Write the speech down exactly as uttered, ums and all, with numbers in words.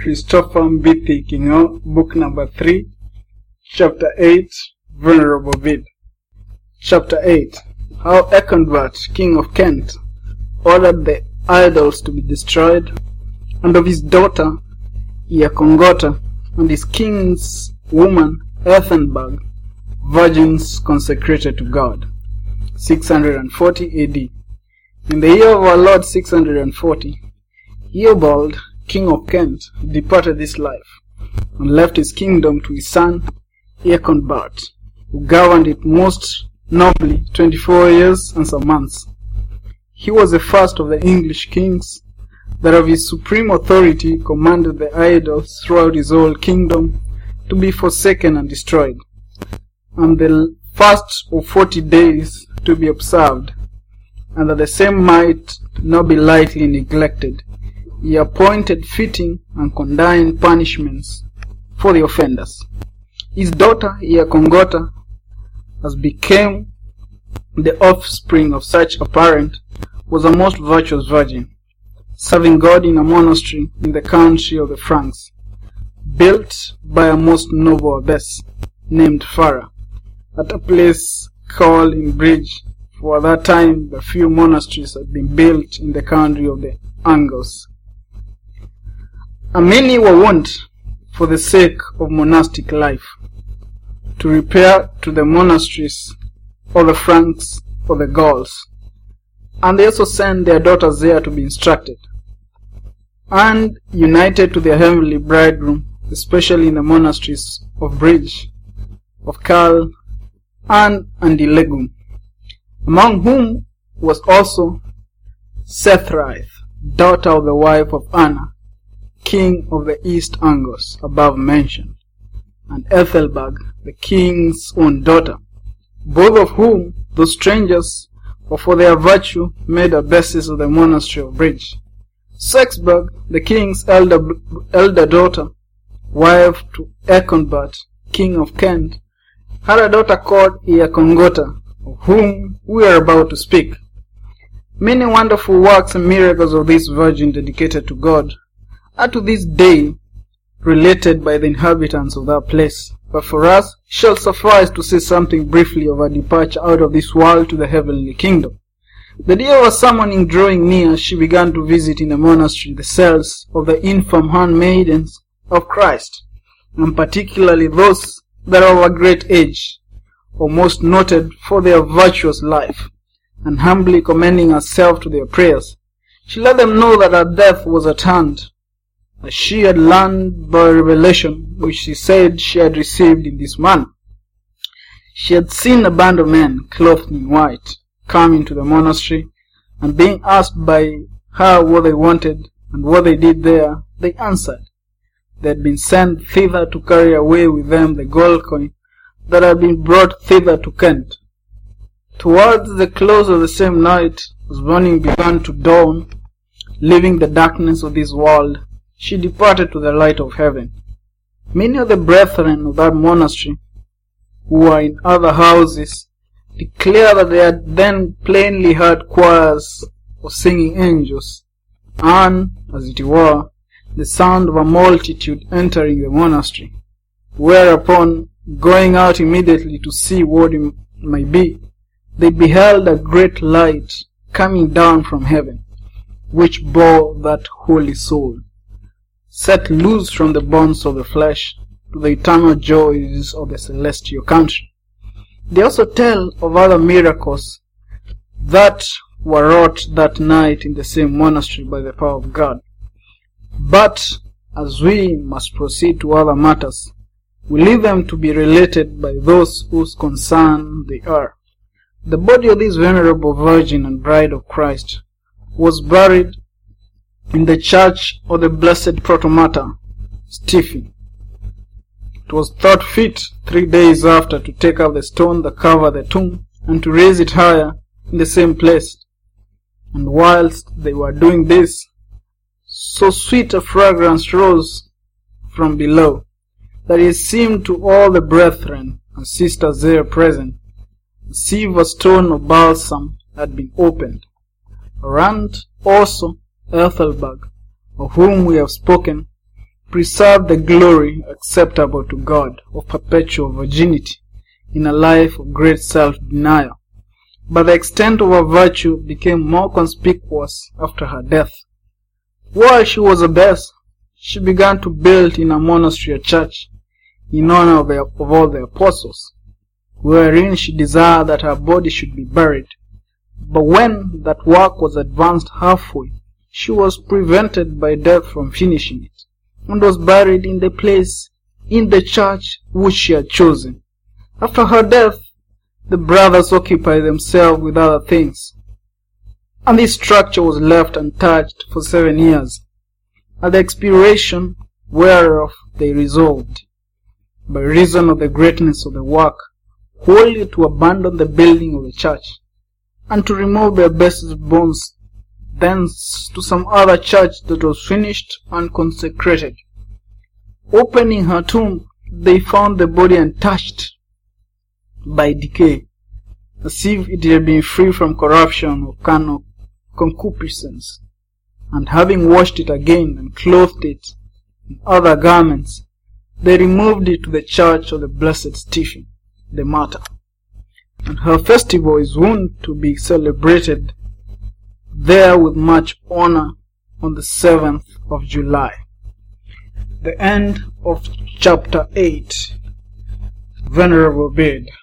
Christopher Mbithi Kingo, book number three, chapter eight, Venerable Vid. Chapter eight. How Econbert, king of Kent, ordered the idols to be destroyed, and of his daughter Iacongota, and his king's woman Ethelberg, virgins consecrated to God. six hundred forty A D. In the year of our Lord six hundred forty, Eobald, king of Kent, departed this life, and left his kingdom to his son Econbert, who governed it most nobly twenty-four years and some months. He was the first of the English kings that of his supreme authority commanded the idols throughout his whole kingdom to be forsaken and destroyed, and the fast of forty days to be observed, and that the same might not be lightly neglected. He appointed fitting and condign punishments for the offenders. His daughter Iacongota, as became the offspring of such a parent, was a most virtuous virgin, serving God in a monastery in the country of the Franks, built by a most noble abbess named Farah, at a place called in Bridge, for at that time the few monasteries had been built in the country of the Angles. And many were wont, for the sake of monastic life, to repair to the monasteries of the Franks or the Gauls, and they also sent their daughters there to be instructed, and united to their heavenly bridegroom, especially in the monasteries of Bridge, of Cal, and Andilegum, among whom was also Sethraith, daughter of the wife of Anna, king of the East Angles, above mentioned, and Ethelberg, the king's own daughter, both of whom, though strangers, were for their virtue made abbesses of the monastery of Bridge. Sexburg, the king's elder, elder daughter, wife to Econbert, king of Kent, had a daughter called Iacongota, of whom we are about to speak. Many wonderful works and miracles of this virgin dedicated to God are to this day related by the inhabitants of that place, but for us it shall suffice to say something briefly of her departure out of this world to the heavenly kingdom. The day of her summoning drawing near, she began to visit in the monastery the cells of the infirm handmaidens of Christ, and particularly those that are of a great age, or most noted for their virtuous life, and humbly commending herself to their prayers, she let them know that her death was at hand, as she had learned by revelation which she said she had received in this manner. She had seen a band of men clothed in white come into the monastery, and being asked by her what they wanted and what they did there, they answered they had been sent thither to carry away with them the gold coin that had been brought thither to Kent. Towards the close of the same night, as morning began to dawn, leaving the darkness of this world, she departed to the light of heaven. Many of the brethren of that monastery, who were in other houses, declare that they had then plainly heard choirs of singing angels, and, as it were, the sound of a multitude entering the monastery, whereupon, going out immediately to see what it might be, they beheld a great light coming down from heaven, which bore that holy soul, set loose from the bonds of the flesh to the eternal joys of the celestial country. They also tell of other miracles that were wrought that night in the same monastery by the power of God. But, as we must proceed to other matters, we leave them to be related by those whose concern they are. The body of this venerable Virgin and Bride of Christ was buried in the church of the blessed Protomartyr Stephen. It was thought fit three days after to take up the stone that covered the tomb and to raise it higher in the same place. And whilst they were doing this, so sweet a fragrance rose from below that it seemed to all the brethren and sisters there present as if a stone of balsam had been opened. Around also Ethelberg, of whom we have spoken, preserved the glory acceptable to God of perpetual virginity in a life of great self-denial, but the extent of her virtue became more conspicuous after her death. While she was a Bess, she began to build in a monastery a church in honor of, the, of all the apostles, wherein she desired that her body should be buried. But when that work was advanced halfway, she was prevented by death from finishing it, and was buried in the place in the church which she had chosen. After her death, the brothers occupied themselves with other things, and this structure was left untouched for seven years, at the expiration whereof they resolved, by reason of the greatness of the work, wholly to abandon the building of the church, and to remove their best bones thence to some other church that was finished and consecrated. Opening her tomb, they found the body untouched by decay, as if it had been free from corruption or carnal concupiscence, and having washed it again and clothed it in other garments, they removed it to the church of the blessed Stephen, the martyr, and her festival is wont to be celebrated there with much honor on the seventh of July. The end of chapter eight. Venerable Bede.